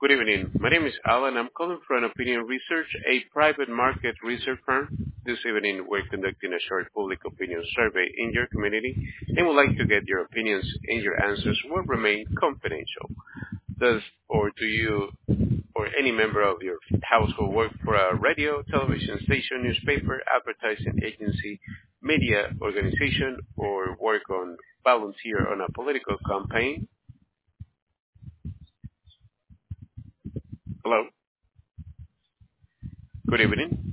Good evening. My name is Alan. I'm calling from Opinion Research, a private market research firm. This evening, we're conducting a short public opinion survey in your community and would like to get your opinions, and your answers will remain confidential. Do you or any member of your household work for a radio, television station, newspaper, advertising agency, media organization, or work on volunteer on a political campaign? Hello. Good evening.